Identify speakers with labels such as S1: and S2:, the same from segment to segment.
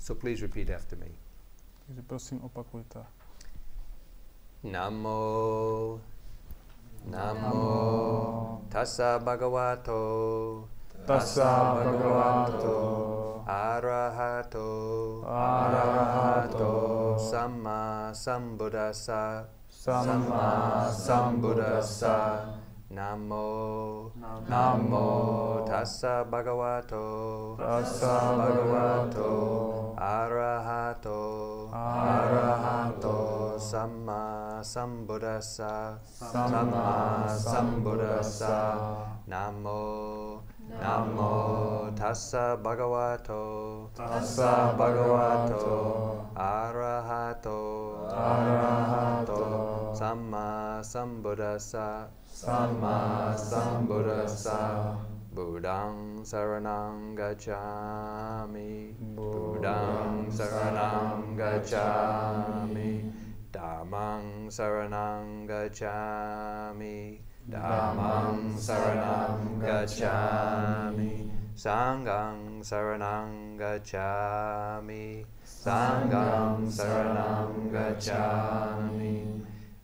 S1: So please repeat after me.
S2: Takže prosím opakujte.
S1: Namo, Namo, Tassa Bhagavato,
S2: Tassa Bhagavato,
S1: Arahato,
S2: Arahato,
S1: Samma Sambuddhassa,
S2: Samma Sambuddhassa,
S1: Namo,
S2: Namo,
S1: Tassa Bhagavato,
S2: Tassa Bhagavato,
S1: Arahato,
S2: Arahato,
S1: Samma Sambuddhassa,
S2: Samma Sambuddhassa,
S1: Namo, Namo Tassa Bhagavato,
S2: Tassa Bhagavato,
S1: Arahato,
S2: Arahato,
S1: Samma Sambuddhassa,
S2: Samma Sambuddhassa,
S1: Buddhang Saranang Gacchami, Buddhang Saranang Gacchami, Dhammang Saranang Gacchami, Dhammang Saranang Gacchami, Sanghang Saranang Gacchami, Sanghang Saranang Gacchami,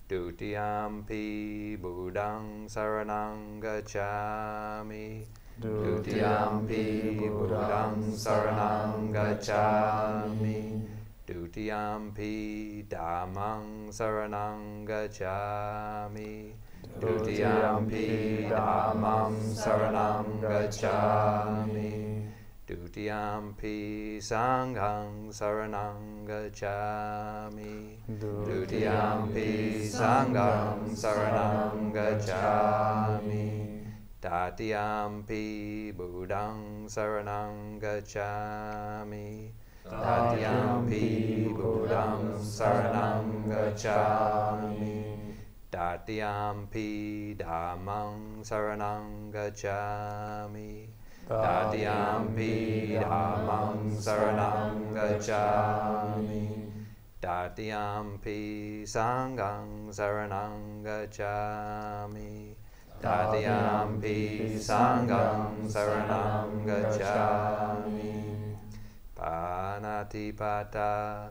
S1: Dutiyampi Buddhang Saranang Gacchami, Dutiyampi Buddhang Saranang Gacchami, Dutiyampi Dhammang Saranang Gacchami, Dutiyampi Dhammang Saranang Gacchami, Dutiyampi Sanghang Saranang Gacchami, Dutiyampi Sanghang Saranang Gacchami, Tatiyampi Buddhang Saranang Gacchami, Tatiyampi Buddhang Saranang Gacchami, Tatiyampi Dhammang Saranang Gacchami, Tatiyampi Dhammang Saranang Gacchami, Tatiyampi Sanghang Saranang Gacchami, Tatiyampi Sanghang Saranang Gacchami, Panatipata,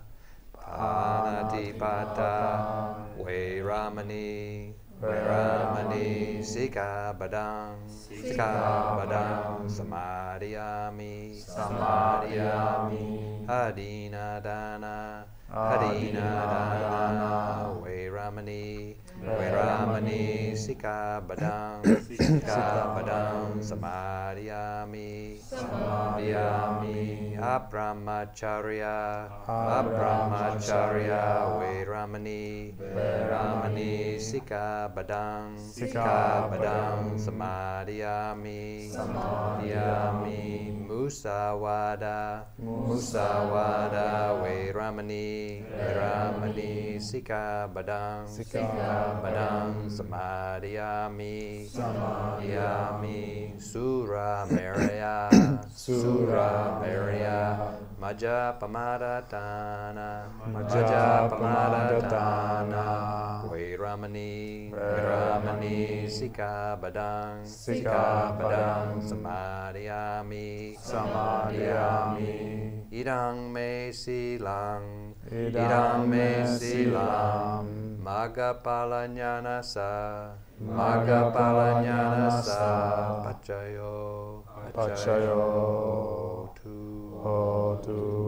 S1: Panatipata, Vairamani, Vairamani, Sikabadang, Sikabadang, Samadhiyami, Samadhiyami, Adinadana, Adinadana, Vairamani, Vairamani, Sikabadang, Sikabadang, Samadhiyami, Samadhiyami, Abramacharya, Abramacharya, Vairamani, Vairamani, Sikabadang, Sikabadang, Samadhiyami, Samadhiyami, Musawada, Musawada, Vairamani, Vairamani, Sikabadang, Sikabadang, Samadhiyami, Samadhiyami, Suramarya, Suramarya, Majapamadatana, Majapamadatana, Vairamani, Vairamani, Sikabadang, Sikabadang, Samadhiyami, Samadhiyami, Idang me silang, Idang me silang, Magapalanyana-sa, Magapalanyana-sa, Pacayo,
S2: Pacayo,
S1: tu.
S2: Hotu.